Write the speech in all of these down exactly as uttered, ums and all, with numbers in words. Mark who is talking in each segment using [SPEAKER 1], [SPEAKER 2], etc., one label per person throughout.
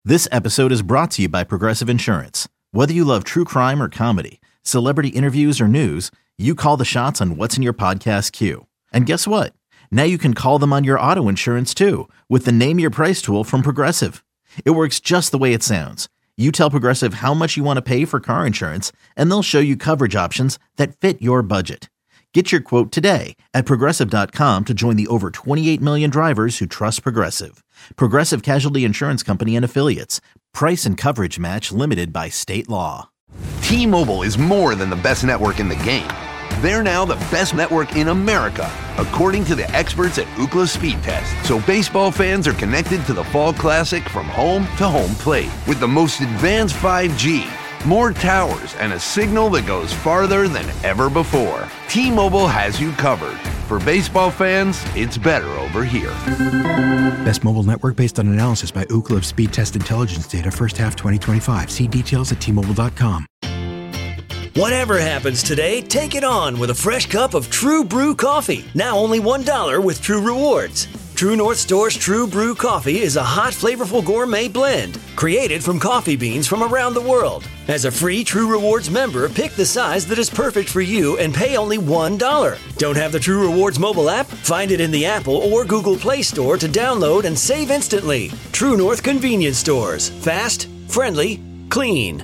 [SPEAKER 1] This episode is brought to you by Progressive Insurance. Whether you love true crime or comedy, celebrity interviews or news, you call the shots on what's in your podcast queue. And guess what? Now you can call them on your auto insurance too with the Name Your Price tool from Progressive. It works just the way it sounds. You tell Progressive how much you want to pay for car insurance, and they'll show you coverage options that fit your budget. Get your quote today at Progressive dot com to join the over twenty-eight million drivers who trust Progressive. Progressive Casualty Insurance Company and Affiliates. Price and coverage match limited by state law.
[SPEAKER 2] T-Mobile is more than the best network in the game. They're now the best network in America, according to the experts at Ookla Speed Test. So baseball fans are connected to the Fall Classic from home to home plate with the most advanced five G, more towers, and a signal that goes farther than ever before. T-Mobile has you covered. For baseball fans, it's better over here.
[SPEAKER 3] Best mobile network based on analysis by Ookla of Speed Test Intelligence data first half twenty twenty-five. See details at T Mobile dot com.
[SPEAKER 4] Whatever happens today, take it on with a fresh cup of True Brew coffee. Now only one dollar with True Rewards. True North Store's True Brew coffee is a hot, flavorful gourmet blend created from coffee beans from around the world. As a free True Rewards member, pick the size that is perfect for you and pay only one dollar. Don't have the True Rewards mobile app? Find it in the Apple or Google Play Store to download and save instantly. True North Convenience Stores. Fast, friendly, clean.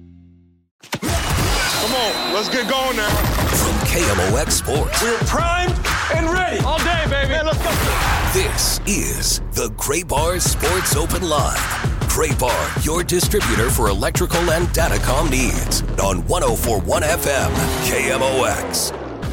[SPEAKER 5] Come on, let's get going now.
[SPEAKER 6] From K M O X Sports.
[SPEAKER 5] We're primed and ready. All day, baby. Man, let's go.
[SPEAKER 6] This is the Gray Bar Sports Open Line. Gray Bar, your distributor for electrical and datacom needs. On one oh four point one F M, K M O X.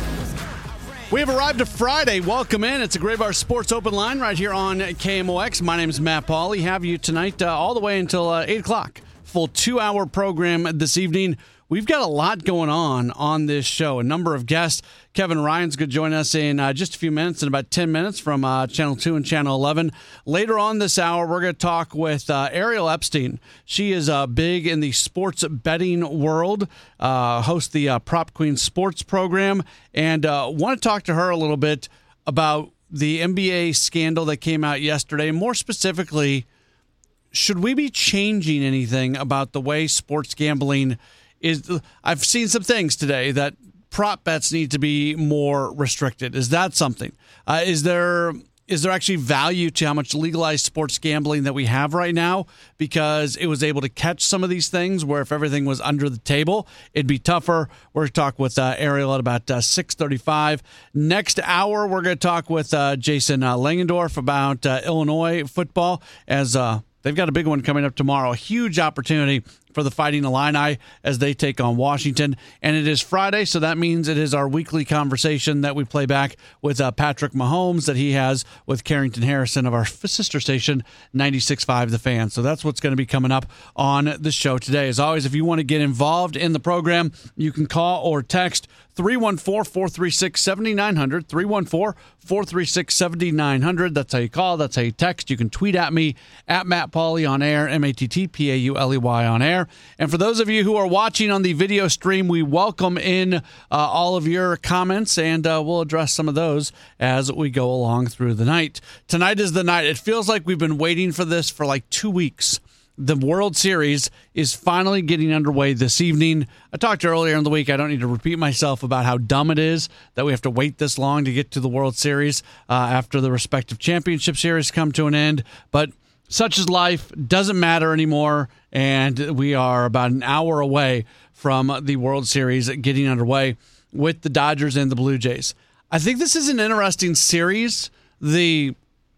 [SPEAKER 7] We have arrived to Friday. Welcome in. It's a Gray Bar Sports Open Line right here on K M O X. My name is Matt Pauley. Have you tonight uh, all the way until uh, eight o'clock. Full two-hour program this evening. We've got a lot going on on this show. A number of guests. Kevin Ryan's going to join us in uh, just a few minutes, in about ten minutes from uh, Channel two and Channel eleven. Later on this hour, we're going to talk with uh, Ariel Epstein. She is uh, big in the sports betting world, uh, hosts the uh, Prop Queen Sports program, and uh, want to talk to her a little bit about the N B A scandal that came out yesterday. More specifically, should we be changing anything about the way sports gambling is? I've seen some things today that prop bets need to be more restricted. Is that something? Uh, is there is there actually value to how much legalized sports gambling that we have right now? Because it was able to catch some of these things where if everything was under the table, it'd be tougher. We're going to talk with uh, Ariel at about uh, six thirty-five. Next hour, we're going to talk with uh, Jason uh, Langendorf about uh, Illinois football as uh, they've got a big one coming up tomorrow. A huge opportunity for the Fighting Illini as they take on Washington. And it is Friday, so that means it is our weekly conversation that we play back with uh, Patrick Mahomes that he has with Carrington Harrison of our sister station, ninety-six point five The Fan. So that's what's going to be coming up on the show today. As always, if you want to get involved in the program, you can call or text three one four, four three six, seven nine zero zero, three one four, four three six, seven nine zero zero. That's how you call. That's how you text. You can tweet at me, at Matt Pauley on air, M A T T P A U L E Y on air. And for those of you who are watching on the video stream, we welcome in uh, all of your comments, and uh, we'll address some of those as we go along through the night. Tonight is the night. It feels like we've been waiting for this for like two weeks. The World Series is finally getting underway this evening. I talked earlier in the week, I don't need to repeat myself about how dumb it is that we have to wait this long to get to the World Series uh, after the respective championship series come to an end. But such is life, doesn't matter anymore, and we are about an hour away from the World Series getting underway with the Dodgers and the Blue Jays. I think this is an interesting series. The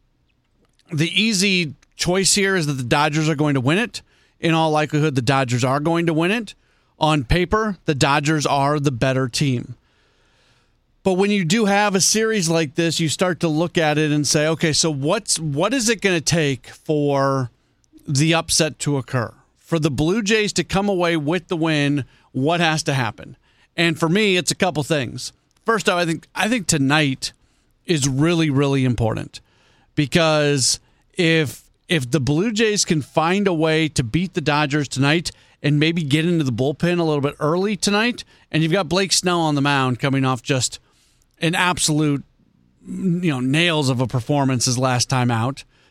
[SPEAKER 7] the easy choice here is that the Dodgers are going to win it. In all likelihood, the Dodgers are going to win it. On paper, the Dodgers are the better team. But when you do have a series like this, you start to look at it and say, okay, so what's what is it going to take for the upset to occur? For the Blue Jays to come away with the win, what has to happen? And for me, it's a couple things. First off, I think I think tonight is really, really important because if if the Blue Jays can find a way to beat the Dodgers tonight and maybe get into the bullpen a little bit early tonight, and you've got Blake Snell on the mound coming off just an absolute, you know, nails of a performance his last time out.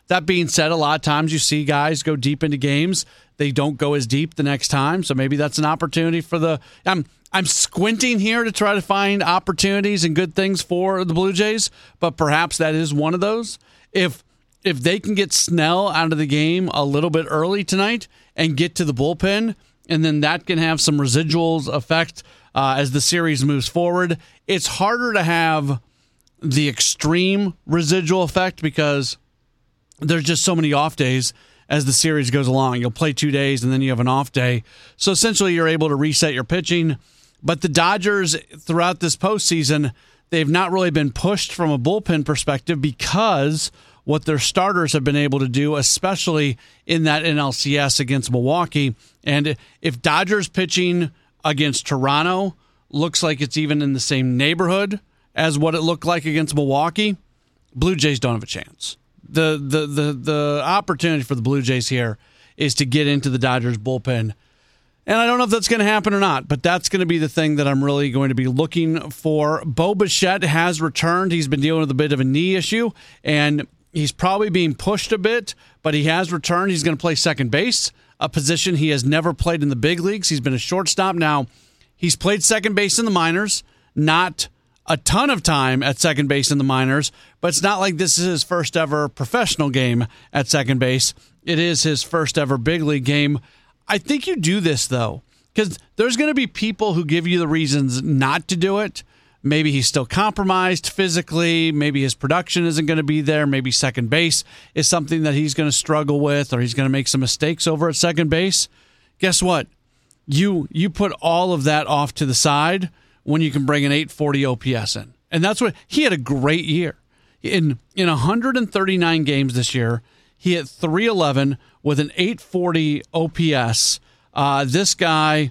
[SPEAKER 7] That being said, a lot of times you see guys go deep into games. They don't go as deep the next time, so maybe that's an opportunity for the I'm I'm squinting here to try to find opportunities and good things for the Blue Jays, but perhaps that is one of those. If if they can get Snell out of the game a little bit early tonight and get to the bullpen, and then that can have some residuals effect uh, as the series moves forward. It's harder to have the extreme residual effect because there's just so many off days as the series goes along. You'll play two days and then you have an off day. So essentially you're able to reset your pitching. But the Dodgers throughout this postseason, they've not really been pushed from a bullpen perspective because what their starters have been able to do, especially in that N L C S against Milwaukee. And if Dodgers pitching against Toronto looks like it's even in the same neighborhood as what it looked like against Milwaukee, Blue Jays don't have a chance. The the the the opportunity for the Blue Jays here is to get into the Dodgers bullpen. And I don't know if that's going to happen or not, but that's going to be the thing that I'm really going to be looking for. Bo Bichette has returned. He's been dealing with a bit of a knee issue, and he's probably being pushed a bit, but he has returned. He's going to play second base, a position he has never played in the big leagues. He's been a shortstop. Now, he's played second base in the minors, not a ton of time at second base in the minors, but it's not like this is his first ever professional game at second base. It is his first ever big league game. I think you do this, though, because there's going to be people who give you the reasons not to do it. Maybe he's still compromised physically. Maybe his production isn't going to be there. Maybe second base is something that he's going to struggle with, or he's going to make some mistakes over at second base. Guess what? You you put all of that off to the side when you can bring an eight forty O P S in. And that's what he had a great year. In in one hundred thirty-nine games this year, he hit three eleven with an eight forty O P S. Uh, this guy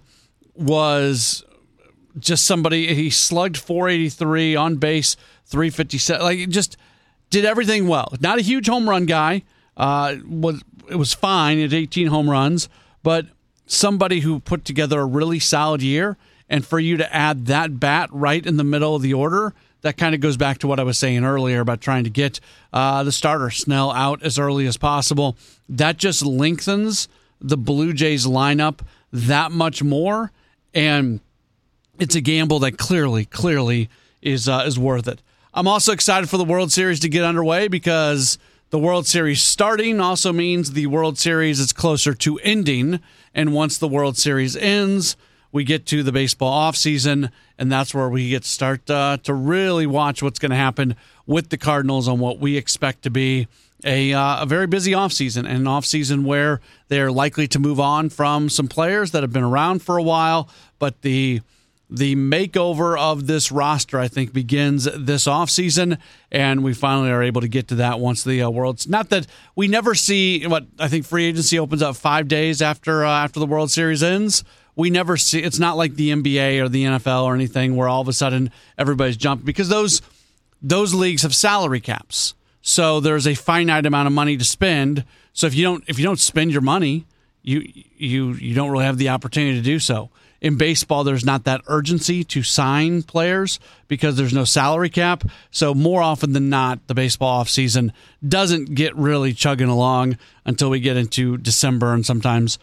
[SPEAKER 7] was just somebody, he slugged four eighty-three, on base three fifty-seven. Like, just did everything well. Not a huge home run guy. Uh, was it was fine at eighteen home runs, but somebody who put together a really solid year. And for you to add that bat right in the middle of the order, that kind of goes back to what I was saying earlier about trying to get uh, the starter Snell out as early as possible. That just lengthens the Blue Jays lineup that much more, and it's a gamble that clearly, clearly is uh, is worth it. I'm also excited for the World Series to get underway because the World Series starting also means the World Series is closer to ending, and once the World Series ends, we get to the baseball offseason, and that's where we get to start uh, to really watch what's going to happen with the Cardinals on what we expect to be a, uh, a very busy offseason, and an offseason where they're likely to move on from some players that have been around for a while, but the the makeover of this roster, I think, begins this offseason, and we finally are able to get to that once the uh, World's... Not that we never see... what I think free agency opens up five days after uh, after the World Series ends. We never see, it's not like the N B A or the N F L or anything where all of a sudden everybody's jumping, because those those leagues have salary caps. So there's a finite amount of money to spend. So if you don't if you don't spend your money, you you you don't really have the opportunity to do so. In baseball, there's not that urgency to sign players because there's no salary cap. So more often than not, the baseball offseason doesn't get really chugging along until we get into December and sometimes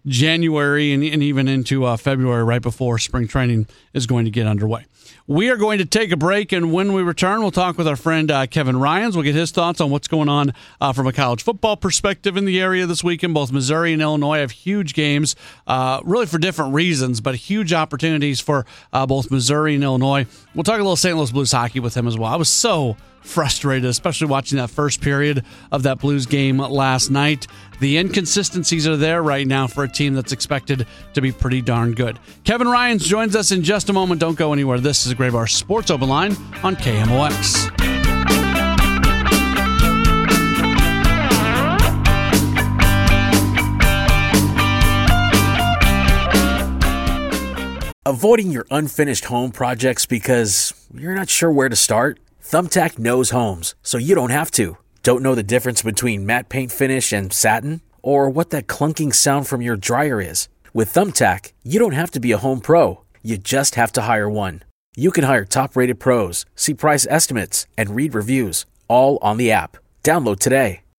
[SPEAKER 7] January and, and even into uh, February, right before spring training is going to get underway. We are going to take a break, and when we return, we'll talk with our friend uh, Kevin Ryans. We'll get his thoughts on what's going on uh, from a college football perspective in the area this weekend. Both Missouri and Illinois have huge games, uh, really for different reasons, but huge opportunities for uh, both Missouri and Illinois. We'll talk a little Saint Louis Blues hockey with him as well. I was so frustrated, especially watching that first period of that Blues game last night. The inconsistencies are there right now for a team that's expected to be pretty darn good. Kevin Ryans joins us in just a moment. Don't go anywhere. This is a Graybar Sports Open Line on K M O X.
[SPEAKER 8] Avoiding your unfinished home projects because you're not sure where to start? Thumbtack knows homes, so you don't have to. Don't know the difference between matte paint finish and satin? Or what that clunking sound from your dryer is? With Thumbtack, you don't have to be a home pro. You just have to hire one. You can hire top-rated pros, see price estimates, and read reviews, all on the app. Download today.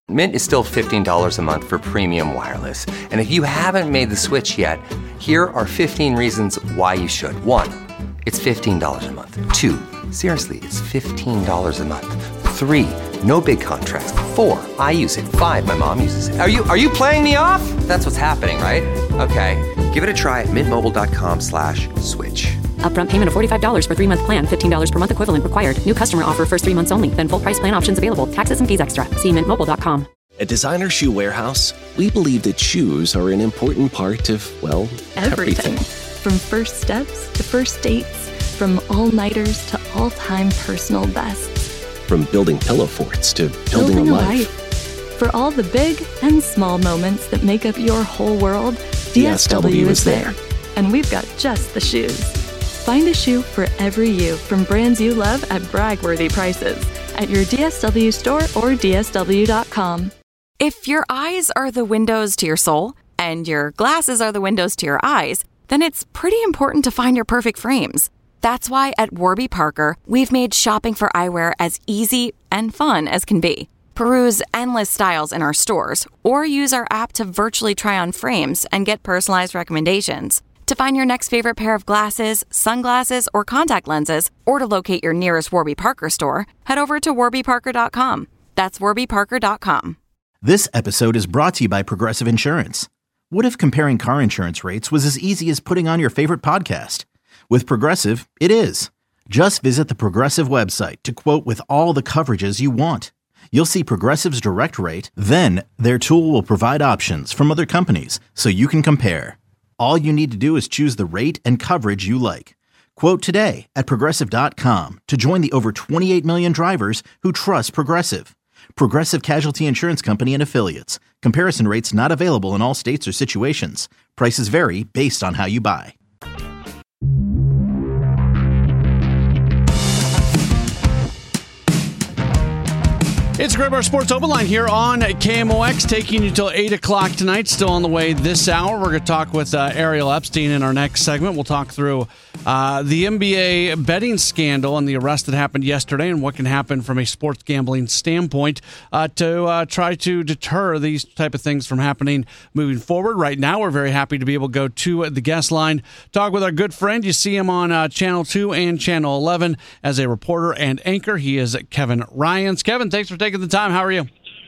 [SPEAKER 9] Mint is still fifteen dollars a month for premium wireless. And if you haven't made the switch yet, here are fifteen reasons why you should. One, it's fifteen dollars a month. Two, seriously, it's fifteen dollars a month. Three, no big contracts. Four, I use it. Five, my mom uses it. Are you are you playing me off? That's what's happening, right? Okay, give it a try at mintmobile.com slash switch.
[SPEAKER 10] Upfront payment of forty-five dollars for three-month plan, fifteen dollars per month equivalent required. New customer offer first three months only, then full price plan options available. Taxes and fees extra. See mint mobile dot com.
[SPEAKER 11] At Designer Shoe Warehouse, we believe that shoes are an important part of, well, everything.
[SPEAKER 12] everything. From first steps to first dates, from all-nighters to all-time personal bests.
[SPEAKER 11] From building pillow forts to building,
[SPEAKER 12] building
[SPEAKER 11] a,
[SPEAKER 12] a
[SPEAKER 11] life.
[SPEAKER 12] life. For all the big and small moments that make up your whole world, D S W is there. And we've got just the shoes. Find a shoe for every you from brands you love at brag-worthy prices at your D S W store or D S W dot com.
[SPEAKER 13] If your eyes are the windows to your soul and your glasses are the windows to your eyes, then it's pretty important to find your perfect frames. That's why at Warby Parker, we've made shopping for eyewear as easy and fun as can be. Peruse endless styles in our stores or use our app to virtually try on frames and get personalized recommendations. To find your next favorite pair of glasses, sunglasses, or contact lenses, or to locate your nearest Warby Parker store, head over to warby parker dot com. That's warby parker dot com.
[SPEAKER 1] This episode is brought to you by Progressive Insurance. What if comparing car insurance rates was as easy as putting on your favorite podcast? With Progressive, it is. Just visit the Progressive website to quote with all the coverages you want. You'll see Progressive's direct rate, then their tool will provide options from other companies so you can compare. All you need to do is choose the rate and coverage you like. Quote today at progressive dot com to join the over twenty-eight million drivers who trust Progressive. Progressive Casualty Insurance Company and Affiliates. Comparison rates not available in all states or situations. Prices vary based on how you buy.
[SPEAKER 7] It's Graybar Sports Open Line here on K M O X, taking you till eight o'clock tonight. Still on the way this hour. We're going to talk with uh, Ariel Epstein in our next segment. We'll talk through uh, the N B A betting scandal and the arrest that happened yesterday and what can happen from a sports gambling standpoint uh, to uh, try to deter these type of things from happening moving forward. Right now, we're very happy to be able to go to the guest line, talk with our good friend. You see him on uh, Channel two and Channel eleven as a reporter and anchor. He is Kevin Ryans. Kevin, thanks for taking the time. How are you?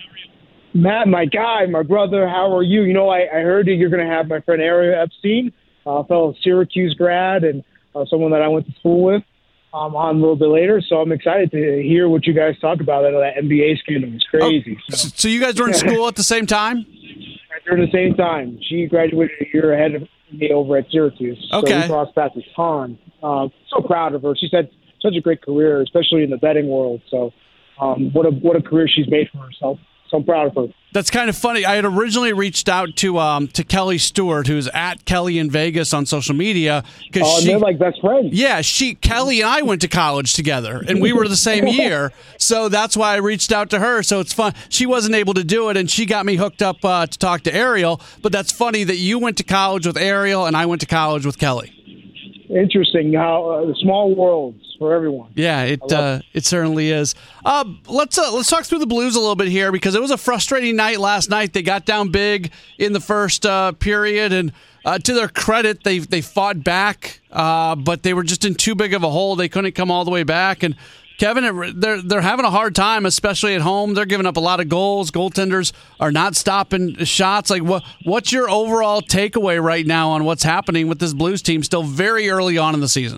[SPEAKER 14] Matt, my guy, my brother, how are you? You know, I, I heard that you're going to have my friend Ariel Epstein, a uh, fellow Syracuse grad and uh, someone that I went to school with, um, on a little bit later. So I'm excited to hear what you guys talk about. That, that N B A scandal was crazy.
[SPEAKER 7] Oh, so. so you guys were in school at the same time?
[SPEAKER 14] During the same time. She graduated a year ahead of me over at Syracuse.
[SPEAKER 7] Okay.
[SPEAKER 14] So we crossed paths a ton. Uh, so proud of her. She's had such a great career, especially in the betting world. So um, what a what a career she's made for herself. So I'm proud of her.
[SPEAKER 7] That's kind of funny. I had originally reached out to um, to Kelly Stewart, who's at Kelly in Vegas on social media.
[SPEAKER 14] Oh,
[SPEAKER 7] she,
[SPEAKER 14] and they're like best friends.
[SPEAKER 7] Yeah, she Kelly and I went to college together, and we were the same year. So that's why I reached out to her. So it's fun. She wasn't able to do it, and she got me hooked up uh, to talk to Ariel. But that's funny that you went to college with Ariel, and I went to college with Kelly.
[SPEAKER 14] Interesting how uh, small worlds for everyone.
[SPEAKER 7] Yeah, it uh, it. it certainly is. Uh, let's uh, let's talk through the Blues a little bit here because it was a frustrating night last night. They got down big in the first uh, period, and uh, to their credit, they they fought back, uh, but they were just in too big of a hole. They couldn't come all the way back. And Kevin, it, they're they're having a hard time, especially at home. They're giving up a lot of goals. Goaltenders are not stopping shots. Like, what what's your overall takeaway right now on what's happening with this Blues team? Still very early on in the season.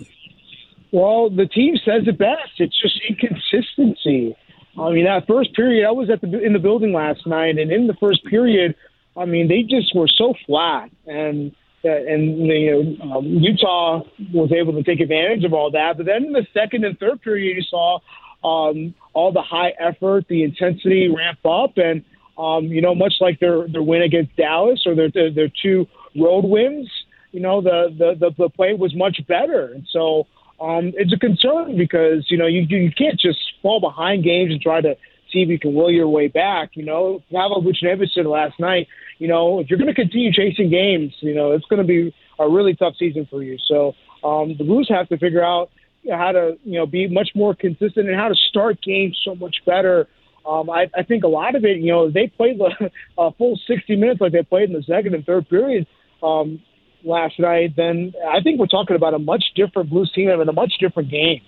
[SPEAKER 14] Well, the team says it best. It's just inconsistency. I mean, that first period, I was at the in the building last night, and in the first period, I mean, they just were so flat. And uh, and you know, um, Utah was able to take advantage of all that. But then in the second and third period, you saw um, all the high effort, the intensity ramp up, and um, you know, much like their their win against Dallas or their their, their two road wins, you know, the the the, the play was much better, and so. Um, it's a concern because, you know, you you can't just fall behind games and try to see if you can will your way back. You know, Pavel Buchnevich said last night, you know, if you're going to continue chasing games, you know, it's going to be a really tough season for you. So um, the Blues have to figure out how to, you know, be much more consistent and how to start games so much better Um, I, I think a lot of it, you know, they played the uh, full sixty minutes like they played in the second and third period um, last night. Then I think we're talking about a much different Blues team and a much different game.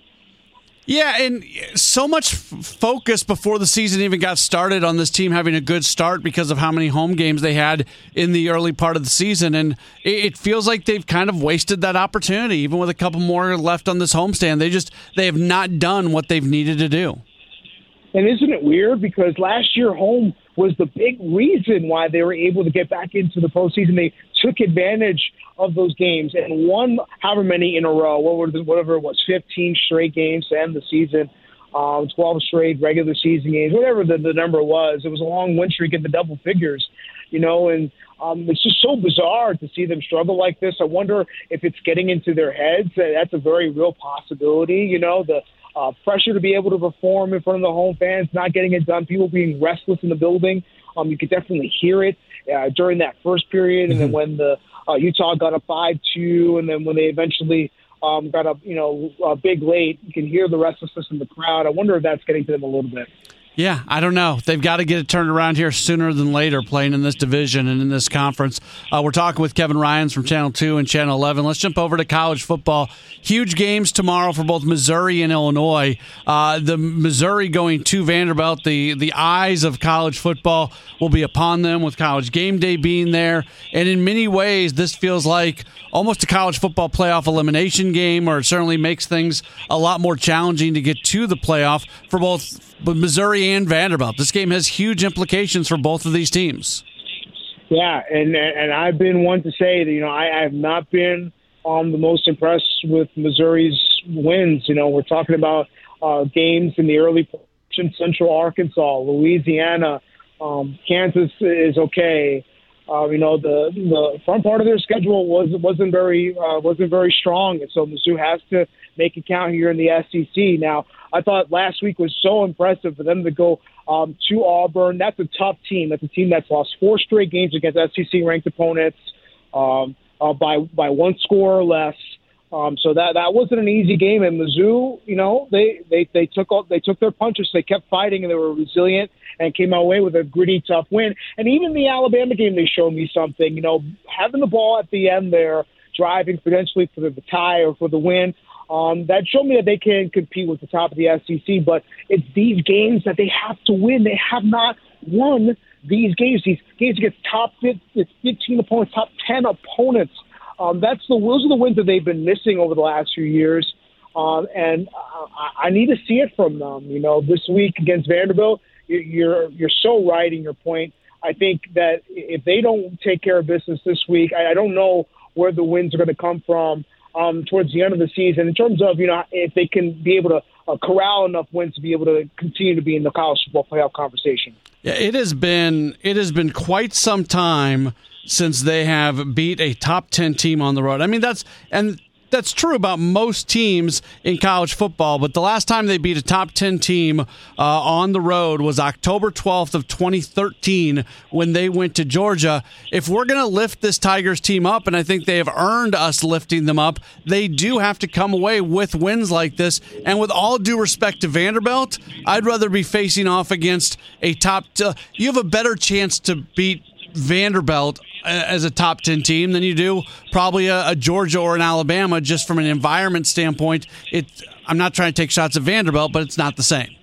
[SPEAKER 7] Yeah, and so much f- focus before the season even got started on this team having a good start because of how many home games they had in the early part of the season. And it, it feels like they've kind of wasted that opportunity, even with a couple more left on this homestand. They just they have not done what they've needed to do.
[SPEAKER 14] And isn't it weird? Because last year home was the big reason why they were able to get back into the postseason. They took advantage of those games and won however many in a row, whatever it was, fifteen straight games to end the season, um, twelve straight regular season games, whatever the, the number was. It was a long win streak in the double figures, you know, and um, it's just so bizarre to see them struggle like this. I wonder if it's getting into their heads. That's a very real possibility, you know, the uh, pressure to be able to perform in front of the home fans, not getting it done, people being restless in the building. Um, you could definitely hear it uh, during that first period, and mm-hmm. then when the Uh, Utah got a five two, and then when they eventually um, got a you know a big late, you can hear the restlessness in the crowd. I wonder if that's getting to them a little bit.
[SPEAKER 7] Yeah, I don't know. They've got to get it turned around here sooner than later, playing in this division and in this conference. Uh, we're talking with Kevin Ryans from Channel two and Channel eleven. Let's jump over to college football. Huge games tomorrow for both Missouri and Illinois. Uh, the Missouri going to Vanderbilt. The, the eyes of college football will be upon them with College Game Day being there. And in many ways, this feels like almost a college football playoff elimination game, or it certainly makes things a lot more challenging to get to the playoff for both but Missouri and Vanderbilt. This game has huge implications for both of these teams.
[SPEAKER 14] Yeah, and and I've been one to say that, you know, I, I have not been um, the most impressed with Missouri's wins. You know, we're talking about uh, games in the early portion, Central Arkansas, Louisiana, um, Kansas is okay. Uh, you know, the the front part of their schedule was wasn't very uh, wasn't very strong, and so Mizzou has to make it count here in the S E C. Now, I thought last week was so impressive for them to go um, to Auburn. That's a tough team. That's a team that's lost four straight games against S E C-ranked opponents um, uh, by by one score or less. Um, so that that wasn't an easy game. And Mizzou, you know, they they they took all, they took their punches. They kept fighting, and they were resilient and came away with a gritty, tough win. And even the Alabama game, they showed me something. You know, having the ball at the end there, driving potentially for the tie or for the win. Um, that showed me that they can compete with the top of the S E C, but it's these games that they have to win. They have not won these games. These games against top fifteen opponents, top ten opponents. Um, that's the those are the wins that they've been missing over the last few years, um, and uh, I, I need to see it from them. You know, this week against Vanderbilt, you're you're so right in your point. I think that if they don't take care of business this week, I, I don't know where the wins are going to come from. Um, towards the end of the season, in terms of, you know, if they can be able to uh, corral enough wins to be able to continue to be in the college football playoff conversation.
[SPEAKER 7] Yeah, it has been it has been quite some time since they have beat a top ten team on the road. I mean, that's and that's true about most teams in college football, but the last time they beat a top ten team uh, on the road was October twelfth of twenty thirteen when they went to Georgia. If we're going to lift this Tigers team up, and I think they have earned us lifting them up, they do have to come away with wins like this. And with all due respect to Vanderbilt, I'd rather be facing off against a top t- – you have a better chance to beat Vanderbilt as a top ten team than you do probably a, a Georgia or an Alabama. Just from an environment standpoint, it, I'm not trying to take shots at Vanderbilt, but it's not the same.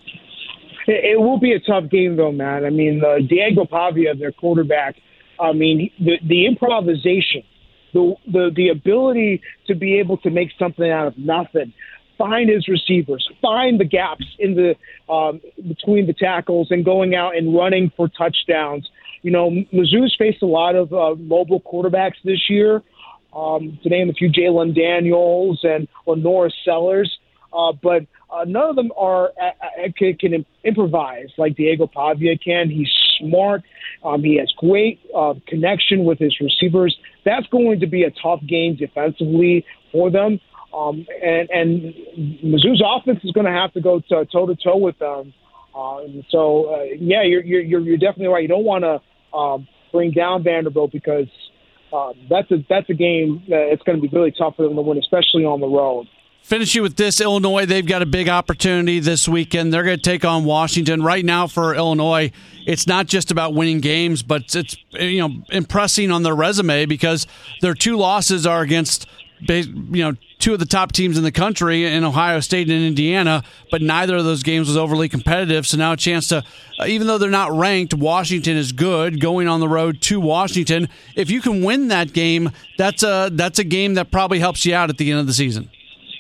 [SPEAKER 14] It, it will be a tough game, though, man. I mean, uh, Diego Pavia, their quarterback, I mean, the, the improvisation, the, the the ability to be able to make something out of nothing, find his receivers, find the gaps in the um, between the tackles, and going out and running for touchdowns. You know, Mizzou's faced a lot of uh, mobile quarterbacks this year. Um, to name a few, Jalen Daniels and or Norris Sellers, uh, but uh, none of them are uh, can, can improvise like Diego Pavia can. He's smart. Um, he has great uh, connection with his receivers. That's going to be a tough game defensively for them. Um, and, and Mizzou's offense is going to have to go toe to toe with them. Uh, so, uh, yeah, you're, you're you're definitely right. You don't want to um, bring down Vanderbilt because uh, that's a that's a game that it's going to be really tough for them to win, especially on the road.
[SPEAKER 7] Finish you with this, Illinois. They've got a big opportunity this weekend. They're going to take on Washington. Right now for Illinois, it's not just about winning games, but it's, you know, impressing on their resume because their two losses are against, you know, two of the top teams in the country in Ohio State and Indiana, but neither of those games was overly competitive. So now a chance to, uh, even though they're not ranked, Washington is good going on the road to Washington. If you can win that game, that's a, that's a game that probably helps you out at the end of the season.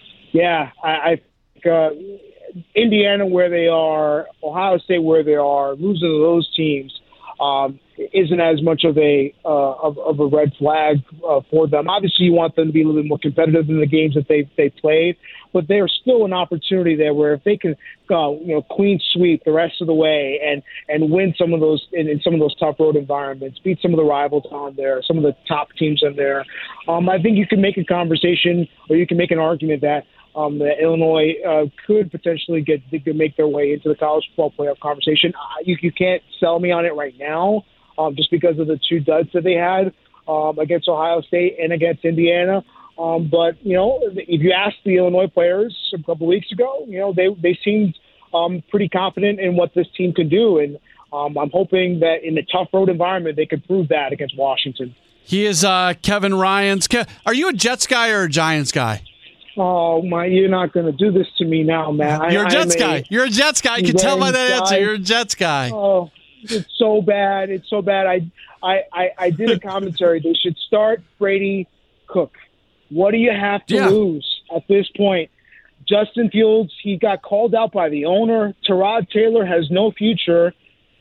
[SPEAKER 14] Yeah, I, I think uh, Indiana where they are, Ohio State where they are, losing to those teams um, isn't as much of a uh, of, of a red flag uh, for them. Obviously, you want them to be a little bit more competitive in the games that they they played, but there's still an opportunity there where if they can uh, you know clean sweep the rest of the way and and win some of those in, in some of those tough road environments, beat some of the rivals on there, some of the top teams in there, um, I think you can make a conversation or you can make an argument that. Um, that Illinois uh, could potentially get could make their way into the college football playoff conversation. Uh, you, you can't sell me on it right now, um, just because of the two duds that they had um, against Ohio State and against Indiana. Um, but you know, if you ask the Illinois players a couple weeks ago, you know they they seemed um, pretty confident in what this team could do, and um, I'm hoping that in a tough road environment they could prove that against Washington.
[SPEAKER 7] He is uh, Kevin Ryans. Ke- Are you a Jets guy or a Giants guy?
[SPEAKER 14] Oh, my, you're not going to do this to me now, man.
[SPEAKER 7] You're a Jets
[SPEAKER 14] a,
[SPEAKER 7] guy. You're a Jets guy. I can tell by that answer. You're a Jets guy.
[SPEAKER 14] Oh, it's so bad. It's so bad. I, I, I, I did a commentary. They should start Brady Cook. What do you have to
[SPEAKER 7] yeah.
[SPEAKER 14] lose at this point? Justin Fields, he got called out by the owner. Tyrod Taylor has no future.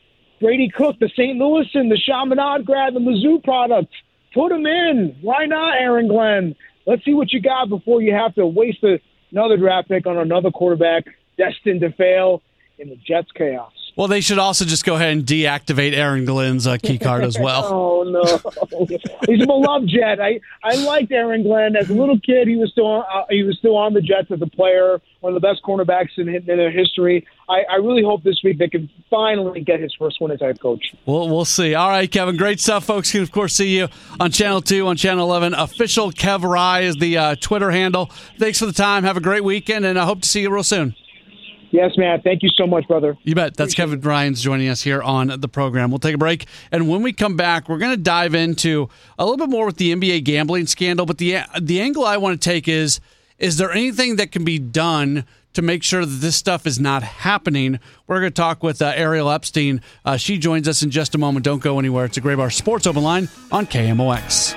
[SPEAKER 14] Brady Cook, the Saint Louis and the Chaminade grad, the Mizzou product. Put him in. Why not, Aaron Glenn? Let's see what you got before you have to waste another draft pick on another quarterback destined to fail in the Jets' chaos.
[SPEAKER 7] Well, they should also just go ahead and deactivate Aaron Glenn's uh, key card as well.
[SPEAKER 14] Oh, no. He's a beloved Jet. I, I liked Aaron Glenn. As a little kid, he was still on, uh, he was still on the Jets as a player, one of the best cornerbacks in, in their history. I, I really hope this week they can finally get his first win as head coach.
[SPEAKER 7] Well, we'll see. All right, Kevin, great stuff, folks. You can, of course, see you on Channel two, on Channel eleven. Official Kev Rye is the uh, Twitter handle. Thanks for the time. Have a great weekend, and I hope to see you real soon.
[SPEAKER 14] Yes, man. Thank you so much, brother.
[SPEAKER 7] You bet. That's Kevin Ryans joining us here on the program. We'll take a break, and when we come back, we're going to dive into a little bit more with the N B A gambling scandal, but the the angle I want to take is, is there anything that can be done to make sure that this stuff is not happening? We're going to talk with uh, Ariel Epstein. Uh, she joins us in just a moment. Don't go anywhere. It's a Gray Bar Sports Open Line on K M O X.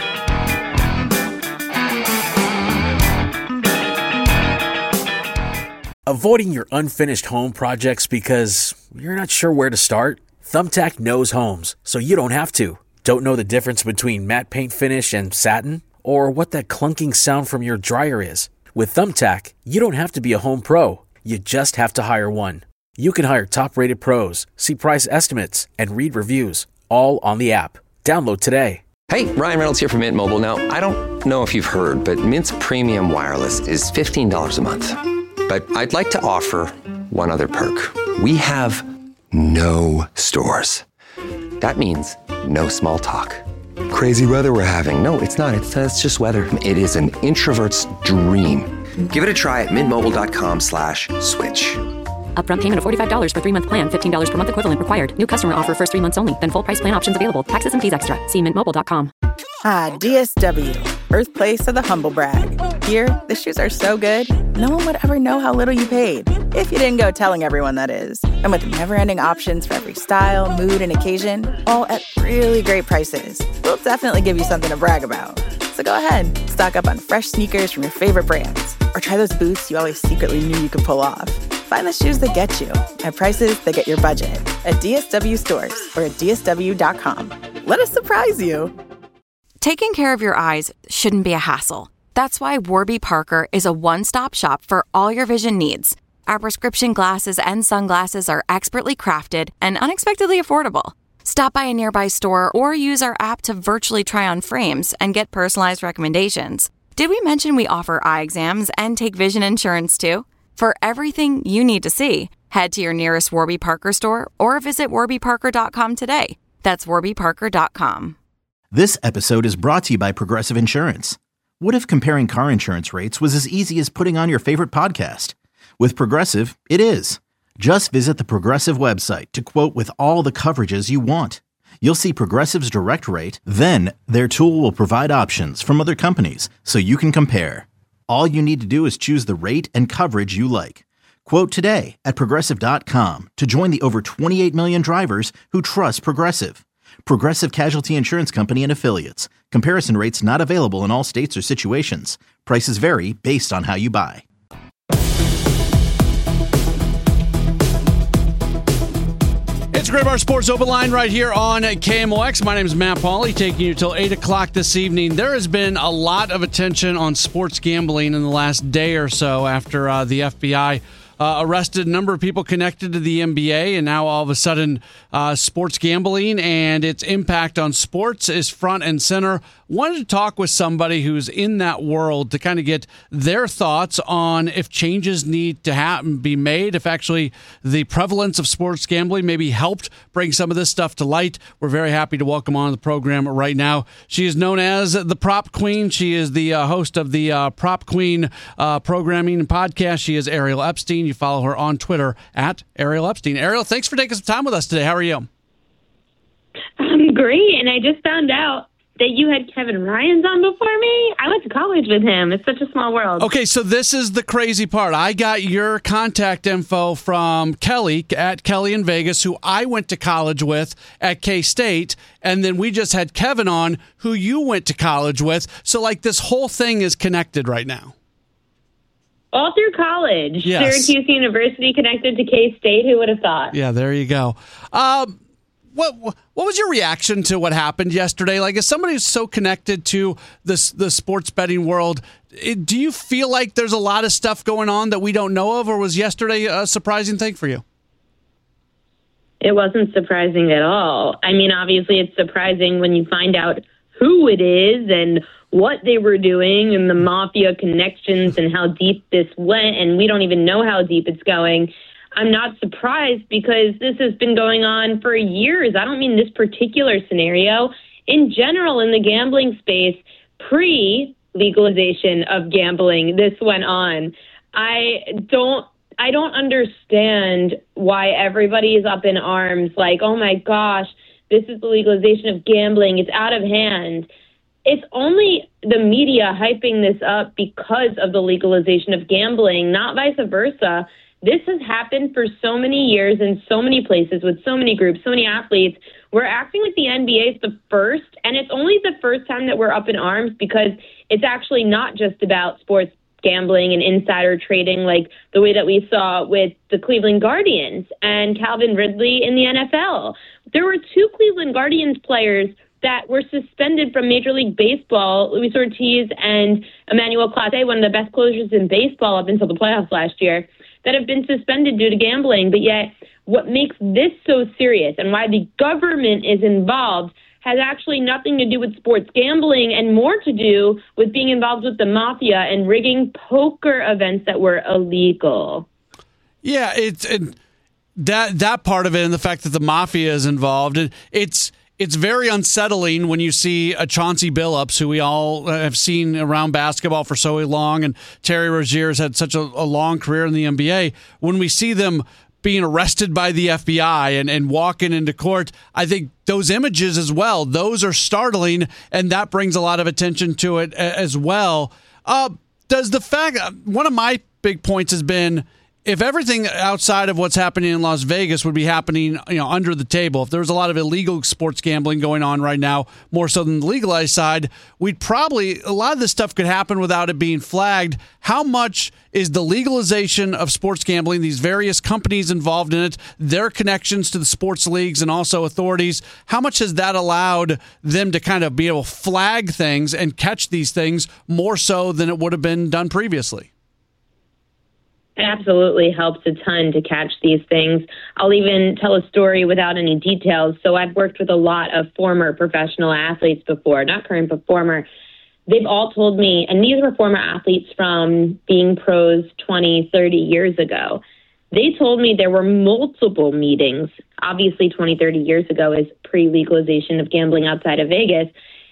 [SPEAKER 8] Avoiding your unfinished home projects because you're not sure where to start? Thumbtack knows homes, so you don't have to. Don't know the difference between matte paint finish and satin? Or what that clunking sound from your dryer is? With Thumbtack, you don't have to be a home pro. You just have to hire one. You can hire top-rated pros, see price estimates, and read reviews, all on the app. Download today.
[SPEAKER 9] Hey, Ryan Reynolds here from Mint Mobile. Now, I don't know if you've heard, but Mint's premium wireless is fifteen dollars a month. But I'd like to offer one other perk. We have no stores. That means no small talk. Crazy weather we're having. No, it's not. It's, uh, it's just weather. It is an introvert's dream. Give it a try at mintmobile.com slash switch.
[SPEAKER 10] Upfront payment of forty-five dollars for three-month plan. fifteen dollars per month equivalent required. New customer offer first three months only. Then full price plan options available. Taxes and fees extra. See mint mobile dot com.
[SPEAKER 15] Ah, D S W. Birthplace of the humble brag. Here, the shoes are so good, no one would ever know how little you paid. If you didn't go telling everyone, that is. And with never-ending options for every style, mood, and occasion, all at really great prices, we'll definitely give you something to brag about. So go ahead, stock up on fresh sneakers from your favorite brands, or try those boots you always secretly knew you could pull off. Find the shoes that get you at prices that get your budget at D S W stores or at D S W dot com. Let us surprise you.
[SPEAKER 13] Taking care of your eyes shouldn't be a hassle. That's why Warby Parker is a one-stop shop for all your vision needs. Our prescription glasses and sunglasses are expertly crafted and unexpectedly affordable. Stop by a nearby store or use our app to virtually try on frames and get personalized recommendations. Did we mention we offer eye exams and take vision insurance too? For everything you need to see, head to your nearest Warby Parker store or visit warby parker dot com today. That's warby parker dot com.
[SPEAKER 1] This episode is brought to you by Progressive Insurance. What if comparing car insurance rates was as easy as putting on your favorite podcast? With Progressive, it is. Just visit the Progressive website to quote with all the coverages you want. You'll see Progressive's direct rate, then their tool will provide options from other companies so you can compare. All you need to do is choose the rate and coverage you like. Quote today at Progressive dot com to join the over twenty-eight million drivers who trust Progressive. Progressive Casualty Insurance Company and Affiliates. Comparison rates not available in all states or situations. Prices vary based on how you buy.
[SPEAKER 7] It's Great Bar Sports Open Line right here on K M O X. My name is Matt Pauley, taking you till eight o'clock this evening. There has been a lot of attention on sports gambling in the last day or so after uh, the F B I Uh, arrested a number of people connected to the N B A, and now all of a sudden uh, sports gambling and its impact on sports is front and center. Wanted to talk with somebody who's in that world to kind of get their thoughts on if changes need to happen, be made, if actually the prevalence of sports gambling maybe helped bring some of this stuff to light. We're very happy to welcome on the program right now. She is known as the Prop Queen. She is the uh, host of the uh, Prop Queen uh, programming and podcast. She is Ariel Epstein. You follow her on Twitter at Ariel Epstein. Ariel, thanks for taking some time with us today. How are you?
[SPEAKER 16] I'm great, and I just found out that you had Kevin Ryans on before me. I went to college with him. It's such a small world.
[SPEAKER 7] Okay, so this is the crazy part. I got your contact info from Kelly at Kelly in Vegas, who I went to college with at K-State, and then we just had Kevin on, who you went to college with. So, like, this whole thing is connected right now.
[SPEAKER 16] All through college.
[SPEAKER 7] Yes.
[SPEAKER 16] Syracuse University connected to K-State. Who would have thought?
[SPEAKER 7] Yeah, there you go. Um, what what was your reaction to what happened yesterday? Like, as somebody who's so connected to this the sports betting world, it, do you feel like there's a lot of stuff going on that we don't know of, or was yesterday a surprising thing for you?
[SPEAKER 16] It wasn't surprising at all. I mean, obviously, it's surprising when you find out who it is and what they were doing and the mafia connections and how deep this went, and we don't even know how deep it's going. I'm not surprised because this has been going on for years. I don't mean this particular scenario. In general, in the gambling space, pre-legalization of gambling, this went on. I don't I don't understand why everybody is up in arms like, oh my gosh, this is the legalization of gambling. It's out of hand. It's only the media hyping this up because of the legalization of gambling, not vice versa. This has happened for so many years in so many places with so many groups, so many athletes. We're acting like the N B A is the first, and it's only the first time that we're up in arms because it's actually not just about sports gambling and insider trading like the way that we saw with the Cleveland Guardians and Calvin Ridley in the N F L. There were two Cleveland Guardians players that were suspended from Major League Baseball, Luis Ortiz and Emmanuel Clase, one of the best closers in baseball up until the playoffs last year, that have been suspended due to gambling. But yet what makes this so serious and why the government is involved has actually nothing to do with sports gambling and more to do with being involved with the mafia and rigging poker events that were illegal.
[SPEAKER 7] Yeah, it's it, that that part of it and the fact that the mafia is involved, it, it's It's very unsettling when you see a Chauncey Billups, who we all have seen around basketball for so long, and Terry Rozier's had such a, a long career in the N B A. When we see them being arrested by the F B I and, and walking into court, I think those images as well, those are startling, and that brings a lot of attention to it as well. Uh, does the fact, one of my big points has been, if everything outside of what's happening in Las Vegas would be happening, you know, under the table, if there was a lot of illegal sports gambling going on right now, more so than the legalized side, we'd probably, a lot of this stuff could happen without it being flagged. How much is the legalization of sports gambling, these various companies involved in it, their connections to the sports leagues and also authorities, how much has that allowed them to kind of be able to flag things and catch these things more so than it would have been done previously?
[SPEAKER 16] It absolutely helps a ton to catch these things. I'll even tell a story without any details. So I've worked with a lot of former professional athletes before, not current, but former. They've all told me, and these were former athletes from being pros twenty, thirty years ago. They told me there were multiple meetings. Obviously, twenty, thirty years ago is pre-legalization of gambling outside of Vegas.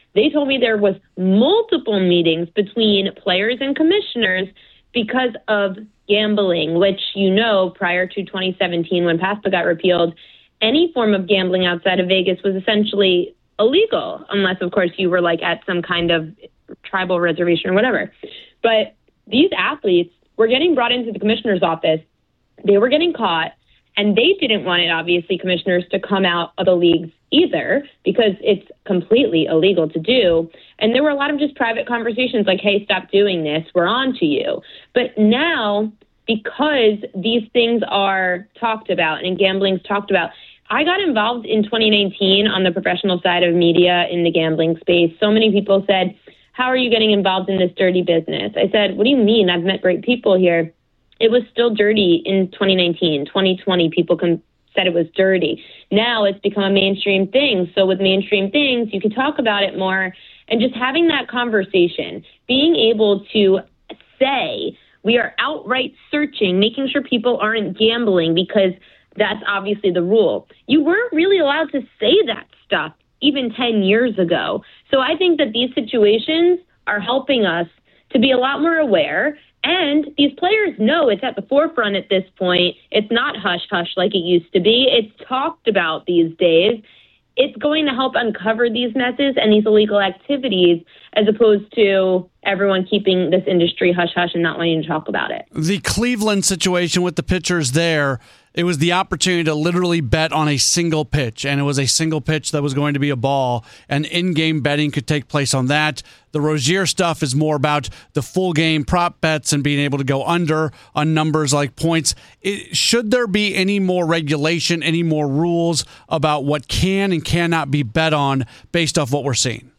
[SPEAKER 16] They told me there was multiple meetings between players and commissioners because of gambling, which, you know, prior to twenty seventeen when PASPA got repealed, any form of gambling outside of Vegas was essentially illegal, unless, of course, you were like at some kind of tribal reservation or whatever. But these athletes were getting brought into the commissioner's office. They were getting caught, and they didn't want it, obviously, commissioners to come out of the leagues either, because it's completely illegal to do. And there were a lot of just private conversations like, hey, stop doing this, we're on to you. But now, because these things are talked about and gambling's talked about, I got involved in twenty nineteen on the professional side of media in the gambling space. So many people said, how are you getting involved in this dirty business? I said, what do you mean? I've met great people here. It was still dirty in twenty nineteen. twenty twenty, people can said it was dirty. Now it's become a mainstream thing. So with mainstream things, you can talk about it more. And just having that conversation, being able to say we are outright searching, making sure people aren't gambling, because that's obviously the rule. You weren't really allowed to say that stuff even ten years ago. So I think that these situations are helping us to be a lot more aware. And these players know it's at the forefront at this point. It's not hush-hush like it used to be. It's talked about these days. It's going to help uncover these messes and these illegal activities, as opposed to everyone keeping this industry hush-hush and not wanting to talk about it.
[SPEAKER 7] The Cleveland situation with the pitchers there, it was the opportunity to literally bet on a single pitch, and it was a single pitch that was going to be a ball, and in-game betting could take place on that. The Rozier stuff is more about the full game prop bets and being able to go under on numbers like points. It, should there be any more regulation, any more rules about what can and cannot be bet on based off what we're seeing?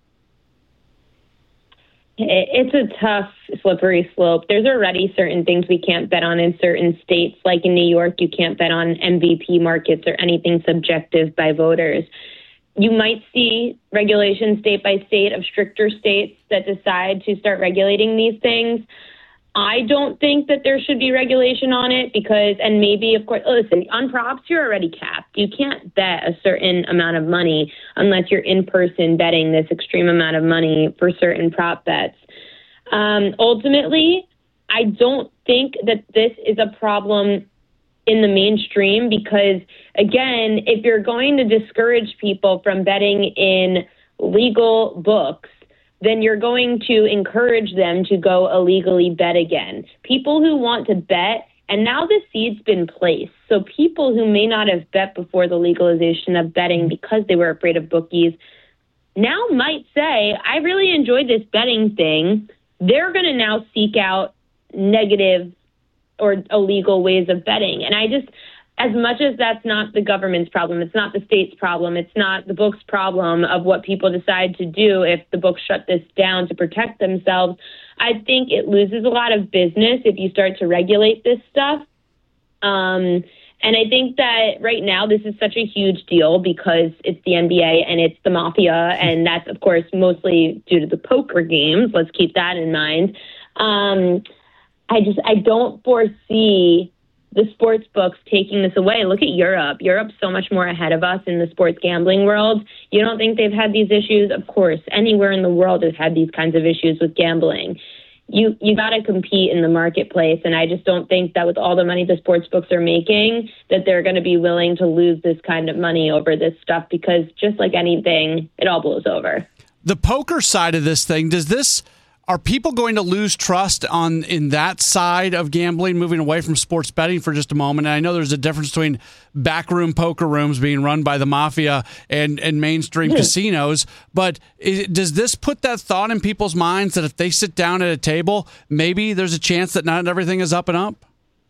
[SPEAKER 16] It's a tough, slippery slope. There's already certain things we can't bet on in certain states. Like in New York, you can't bet on M V P markets or anything subjective by voters. You might see regulations state by state of stricter states that decide to start regulating these things. I don't think that there should be regulation on it because, and maybe, of course, listen, on props, you're already capped. You can't bet a certain amount of money unless you're in person betting this extreme amount of money for certain prop bets. Um, ultimately, I don't think that this is a problem in the mainstream because, again, if you're going to discourage people from betting in legal books, then you're going to encourage them to go illegally bet again. People who want to bet, and now the seed's been placed, so people who may not have bet before the legalization of betting because they were afraid of bookies now might say, I really enjoyed this betting thing. They're going to now seek out negative or illegal ways of betting. And I just, as much as that's not the government's problem, it's not the state's problem, it's not the book's problem of what people decide to do if the books shut this down to protect themselves, I think it loses a lot of business if you start to regulate this stuff. Um, and I think that right now this is such a huge deal because it's the N B A and it's the mafia, and that's, of course, mostly due to the poker games. Let's keep that in mind. Um, I just, I don't foresee the sports books taking this away. Look at Europe. Europe's so much more ahead of us in the sports gambling world. You don't think they've had these issues? Of course, anywhere in the world has had these kinds of issues with gambling. You you got to compete in the marketplace, and I just don't think that with all the money the sports books are making, that they're going to be willing to lose this kind of money over this stuff because just like anything, it all blows over.
[SPEAKER 7] The poker side of this thing, does this... Are people going to lose trust on in that side of gambling, moving away from sports betting for just a moment? And I know there's a difference between backroom poker rooms being run by the mafia and, and mainstream casinos, but is, does this put that thought in people's minds that if they sit down at a table, maybe there's a chance that not everything is up and up?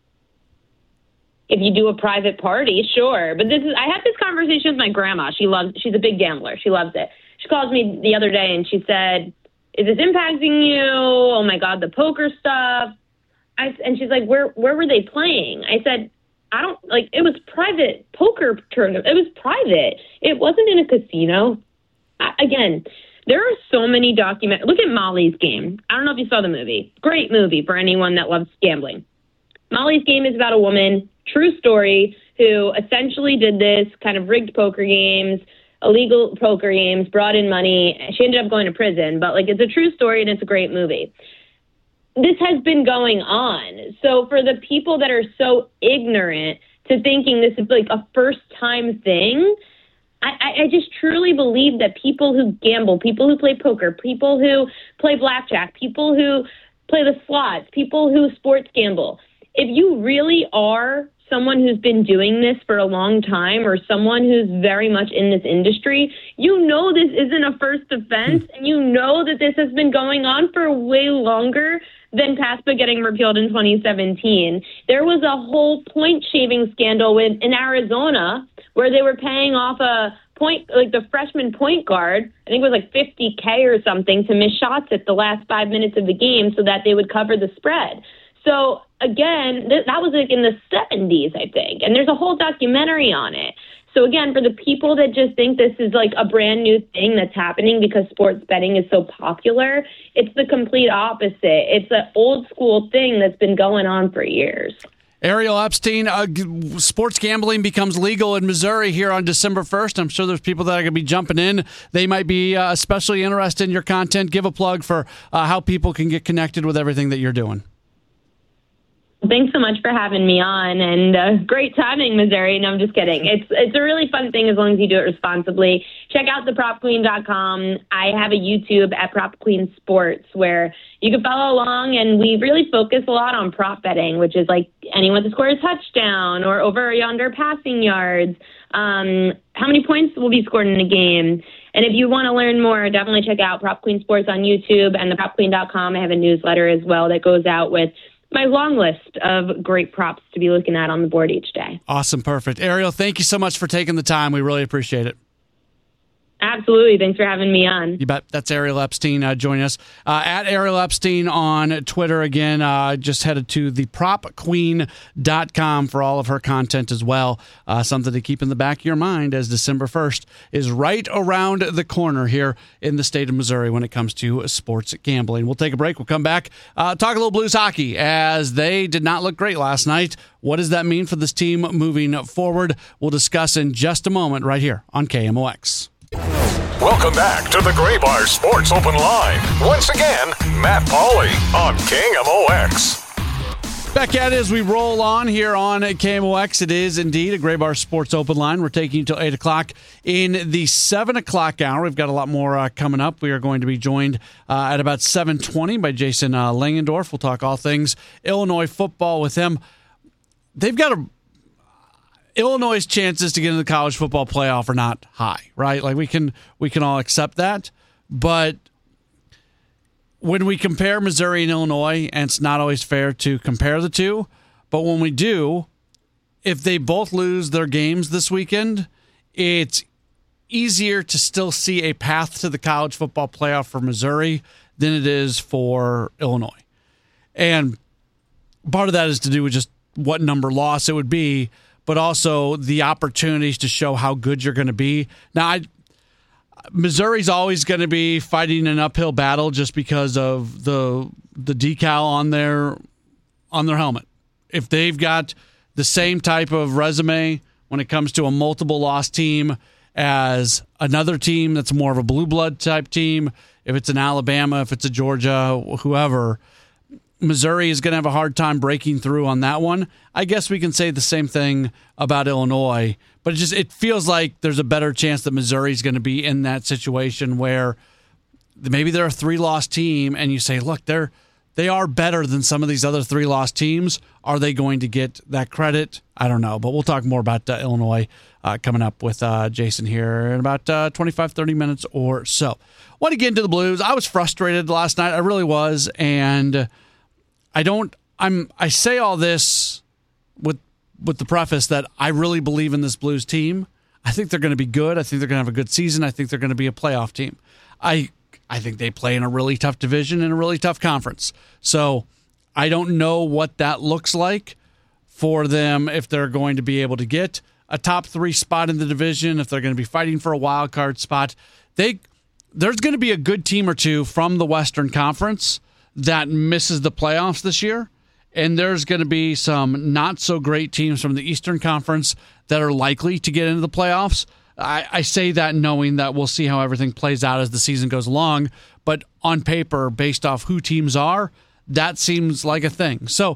[SPEAKER 16] If you do a private party, sure. But this is I had this conversation with my grandma. She loves she's a big gambler. She loves it. She called me the other day and she said, is this impacting you? Oh, my God, the poker stuff. I, and she's like, where where were they playing? I said, I don't, like, it was private poker tournament. It was private. It wasn't in a casino. I, again, there are so many documents. Look at Molly's Game. I don't know if you saw the movie. Great movie for anyone that loves gambling. Molly's Game is about a woman, true story, who essentially did this, kind of rigged poker games, illegal poker games, brought in money. She ended up going to prison, but like it's a true story and it's a great movie. This has been going on. So for the people that are so ignorant to thinking this is like a first time thing, I, I just truly believe that people who gamble, people who play poker, people who play blackjack, people who play the slots, people who sports gamble, if you really are someone who's been doing this for a long time or someone who's very much in this industry, you know this isn't a first offense, and you know that this has been going on for way longer than PASPA getting repealed in twenty seventeen. There was a whole point shaving scandal with, in Arizona where they were paying off a point, like the freshman point guard, I think it was like fifty K or something, to miss shots at the last five minutes of the game so that they would cover the spread. So again, th- that was like in the seventies, I think, and there's a whole documentary on it. So again, for the people that just think this is like a brand new thing that's happening because sports betting is so popular, it's the complete opposite. It's an old school thing that's been going on for years.
[SPEAKER 7] Ariel Epstein, uh, g- sports gambling becomes legal in Missouri here on December first. I'm sure there's people that are going to be jumping in. They might be uh, especially interested in your content. Give a plug for uh, how people can get connected with everything that you're doing.
[SPEAKER 16] Thanks so much for having me on, and uh, great timing, Missouri. No, I'm just kidding. It's it's a really fun thing as long as you do it responsibly. Check out the prop queen dot com. I have a YouTube at Prop Queen Sports where you can follow along, and we really focus a lot on prop betting, which is like anyone to score a touchdown or over or under passing yards, um, how many points will be scored in a game. And if you want to learn more, definitely check out Prop Queen Sports on YouTube and the prop queen dot com. I have a newsletter as well that goes out with my long list of great props to be looking at on the board each day.
[SPEAKER 7] Awesome. Perfect. Ariel, thank you so much for taking the time. We really appreciate it.
[SPEAKER 16] Absolutely. Thanks for having me on.
[SPEAKER 7] You bet. That's Ariel Epstein uh, joining us. Uh, at Ariel Epstein on Twitter again. Uh, just headed to the prop queen dot com for all of her content as well. Uh, something to keep in the back of your mind as December first is right around the corner here in the state of Missouri when it comes to sports gambling. We'll take a break. We'll come back. Uh, talk a little Blues hockey as they did not look great last night. What does that mean for this team moving forward? We'll discuss in just a moment right here on K M O X.
[SPEAKER 17] Welcome back to the Graybar Sports Open Line. Once again, Matt Pauley on K M O X.
[SPEAKER 7] Back at it as we roll on here on K M O X. It is indeed a Graybar Sports Open Line. We're taking you till eight o'clock in the seven o'clock hour. We've got a lot more uh, coming up. We are going to be joined uh, at about seven twenty by Jason uh, Langendorf. We'll talk all things Illinois football with him. They've got a Illinois' chances to get into the college football playoff are not high, right? Like we can we can all accept that, but when we compare Missouri and Illinois, and it's not always fair to compare the two, but when we do, if they both lose their games this weekend, it's easier to still see a path to the college football playoff for Missouri than it is for Illinois. And part of that is to do with just what number loss it would be, but also the opportunities to show how good you're going to be. Now, I, Missouri's always going to be fighting an uphill battle just because of the the decal on their on their helmet. If they've got the same type of resume when it comes to a multiple loss team as another team that's more of a blue blood type team, if it's an Alabama, if it's a Georgia, whoever, Missouri is going to have a hard time breaking through on that one. I guess we can say the same thing about Illinois, but it just it feels like there's a better chance that Missouri is going to be in that situation where maybe they're a three-loss team, and you say, look, they're they are better than some of these other three-loss teams. Are they going to get that credit? I don't know, but we'll talk more about uh, Illinois uh, coming up with uh, Jason here in about uh, twenty-five, thirty minutes or so. Want to get into the Blues. I was frustrated last night. I really was, and I don't. I'm. I say all this with with the preface that I really believe in this Blues team. I think they're going to be good. I think they're going to have a good season. I think they're going to be a playoff team. I I think they play in a really tough division and a really tough conference. So I don't know what that looks like for them if they're going to be able to get a top three spot in the division, if they're going to be fighting for a wild card spot. They there's going to be a good team or two from the Western Conference that misses the playoffs this year, and there's going to be some not so great teams from the Eastern Conference that are likely to get into the playoffs. I, I say that knowing that we'll see how everything plays out as the season goes along. But on paper, based off who teams are, that seems like a thing. So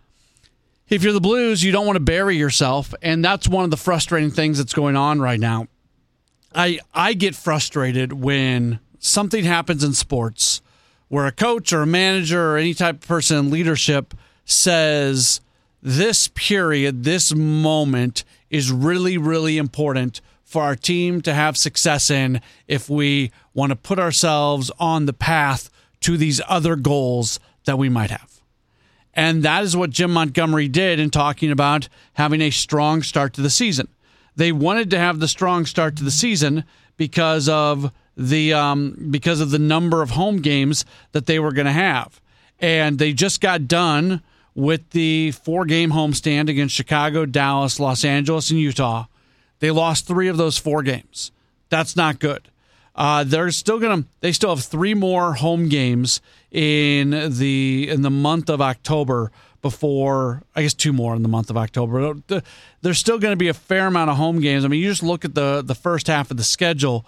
[SPEAKER 7] if you're the Blues, you don't want to bury yourself, and that's one of the frustrating things that's going on right now. I I get frustrated when something happens in sports where a coach or a manager or any type of person in leadership says this period, this moment is really, really important for our team to have success in if we want to put ourselves on the path to these other goals that we might have. And that is what Jim Montgomery did in talking about having a strong start to the season. They wanted to have the strong start to the season because of the um, because of the number of home games that they were going to have. And they just got done with the four-game homestand against Chicago, Dallas, Los Angeles, and Utah. They lost three of those four games. That's not good. Uh, they're still gonna. They still have three more home games in the in the month of October before, I guess two more in the month of October. There's still going to be a fair amount of home games. I mean, you just look at the the first half of the schedule.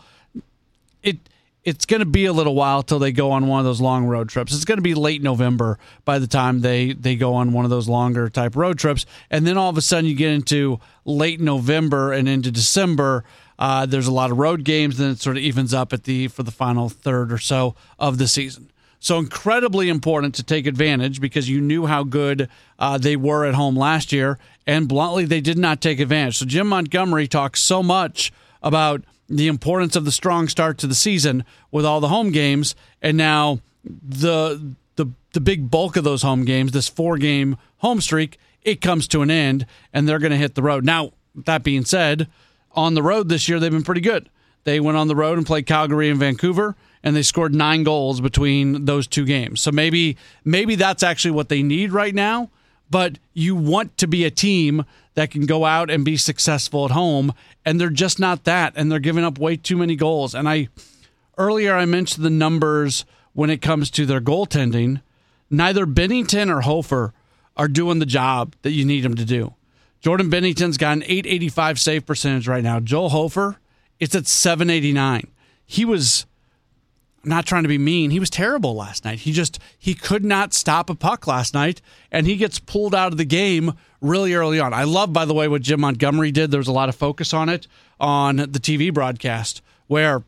[SPEAKER 7] It it's going to be a little while till they go on one of those long road trips. It's going to be late November by the time they they go on one of those longer type road trips, and then all of a sudden you get into late November and into December. Uh, there's a lot of road games, then it sort of evens up at the for the final third or so of the season. So incredibly important to take advantage because you knew how good uh, they were at home last year, and bluntly, they did not take advantage. So Jim Montgomery talks so much about the importance of the strong start to the season with all the home games, and now the the the big bulk of those home games, this four-game home streak, it comes to an end, and they're going to hit the road. Now, that being said, on the road this year, they've been pretty good. They went on the road and played Calgary and Vancouver, and they scored nine goals between those two games. So maybe maybe that's actually what they need right now, but you want to be a team that can go out and be successful at home, and they're just not that, and they're giving up way too many goals. And I earlier I mentioned the numbers when it comes to their goaltending. Neither Binnington or Hofer are doing the job that you need them to do. Jordan Binnington's got an eight eighty-five save percentage right now. Joel Hofer, it's at seven eighty-nine. He was, I'm not trying to be mean, he was terrible last night. He just, he could not stop a puck last night, and he gets pulled out of the game really early on. I love, by the way, what Jim Montgomery did. There was a lot of focus on it on the T V broadcast, where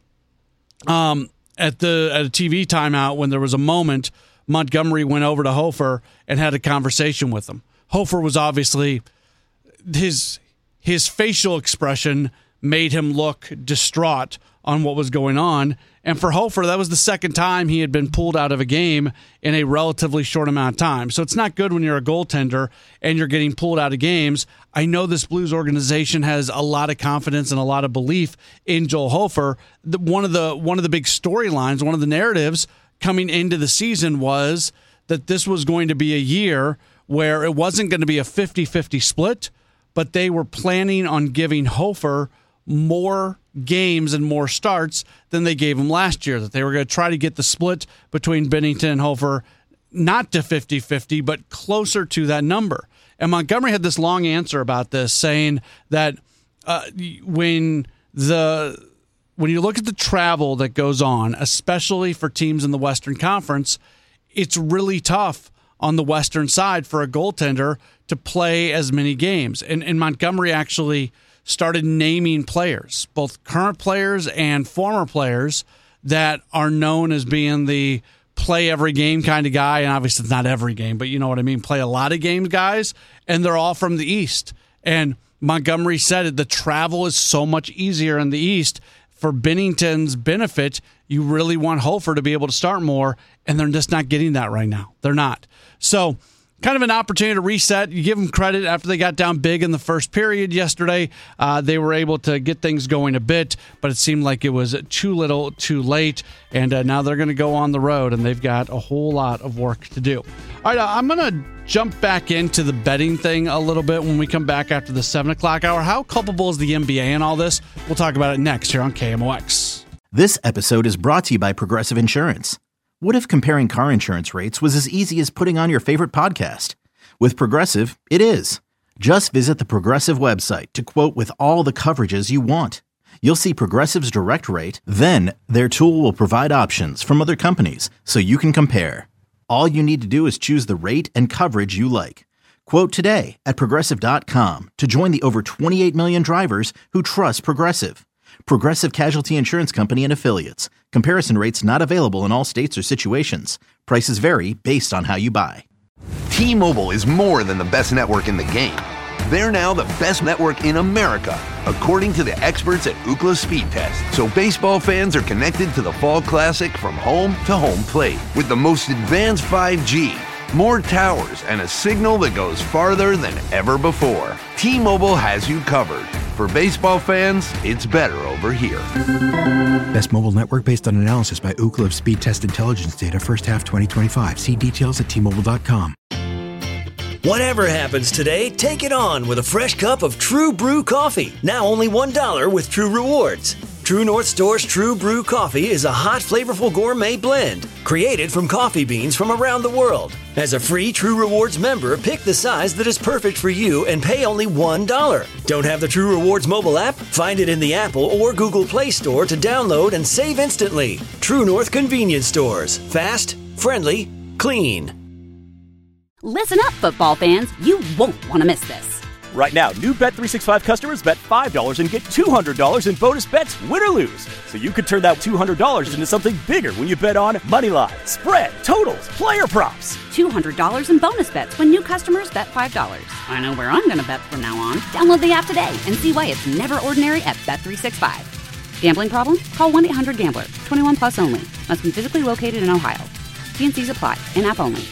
[SPEAKER 7] um, at the at a T V timeout, when there was a moment, Montgomery went over to Hofer and had a conversation with him. Hofer was obviously, his his facial expression made him look distraught on what was going on. And for Hofer, that was the second time he had been pulled out of a game in a relatively short amount of time. So it's not good when you're a goaltender and you're getting pulled out of games. I know this Blues organization has a lot of confidence and a lot of belief in Joel Hofer. The, one of the one of the big storylines, one of the narratives coming into the season was that this was going to be a year where it wasn't going to be a fifty-fifty split, but they were planning on giving Hofer more games and more starts than they gave him last year, that they were going to try to get the split between Binnington and Hofer not to fifty-fifty, but closer to that number. And Montgomery had this long answer about this, saying that uh, when the when you look at the travel that goes on, especially for teams in the Western Conference, it's really tough on the Western side for a goaltender to play as many games. And, and Montgomery actually started naming players, both current players and former players, that are known as being the play every game kind of guy. And obviously it's not every game, but you know what I mean, play a lot of games guys, and they're all from the East. And Montgomery said it, the travel is so much easier in the East. For Binnington's benefit, you really want Hofer to be able to start more, and they're just not getting that right now. They're not. So kind of an opportunity to reset. You give them credit after they got down big in the first period yesterday. Uh, they were able to get things going a bit, but it seemed like it was too little, too late. And uh, now they're going to go on the road, and they've got a whole lot of work to do. All right, uh, I'm going to jump back into the betting thing a little bit when we come back after the seven o'clock hour. How culpable is the N B A in all this? We'll talk about it next here on K M O X.
[SPEAKER 1] This episode is brought to you by Progressive Insurance. What if comparing car insurance rates was as easy as putting on your favorite podcast? With Progressive, it is. Just visit the Progressive website to quote with all the coverages you want. you'll see Progressive's direct rate, then their tool will provide options from other companies so you can compare. All you need to do is choose the rate and coverage you like. Quote today at Progressive dot com to join the over twenty-eight million drivers who trust Progressive. Progressive Casualty Insurance Company and Affiliates. Comparison rates not available in all states or situations. Prices vary based on how you buy.
[SPEAKER 2] T-Mobile is more than the best network in the game. They're now the best network in America, according to the experts at Ookla Speed Test. So baseball fans are connected to the Fall Classic from home to home plate with the most advanced five G, more towers, and a signal that goes farther than ever before. T-Mobile has you covered. For baseball fans, it's better over here.
[SPEAKER 3] Best mobile network based on analysis by Ookla of Speed Test Intelligence data first half twenty twenty-five. See details at T Mobile dot com.
[SPEAKER 4] Whatever happens today, take it on with a fresh cup of True Brew coffee. Now only one dollar with True Rewards. True North Store's True Brew coffee is a hot, flavorful gourmet blend created from coffee beans from around the world. As a free True Rewards member, pick the size that is perfect for you and pay only one dollar. Don't have the True Rewards mobile app? Find it in the Apple or Google Play Store to download and save instantly. True North Convenience Stores. Fast, friendly, clean.
[SPEAKER 18] Listen up, football fans. You won't want to miss this.
[SPEAKER 19] Right now, new Bet three sixty-five customers bet five dollars and get two hundred dollars in bonus bets, win or lose. So you could turn that two hundred dollars into something bigger when you bet on money line, spread, totals, player props.
[SPEAKER 18] two hundred dollars in bonus bets when new customers bet five dollars. I know where I'm going to bet from now on. Download the app today and see why it's never ordinary at Bet three sixty-five. Gambling problem? Call one eight hundred gambler. twenty-one plus only. Must be physically located in Ohio. T and C's apply. In-app only.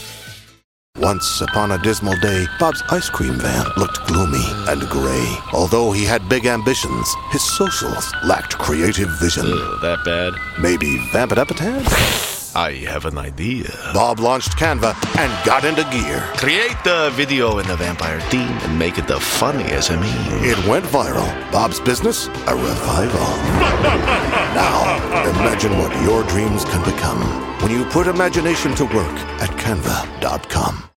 [SPEAKER 20] Once upon a dismal day, Bob's ice cream van looked gloomy and gray. Although he had big ambitions, his socials lacked creative vision.
[SPEAKER 21] Ugh, that bad?
[SPEAKER 20] Maybe vamp it up a tad?
[SPEAKER 21] I have an idea.
[SPEAKER 20] Bob launched Canva and got into gear.
[SPEAKER 21] Create the video in the vampire theme and make it the funniest I mean.
[SPEAKER 20] It went viral. Bob's business, a revival. Now, imagine what your dreams can become when you put imagination to work at Canva dot com.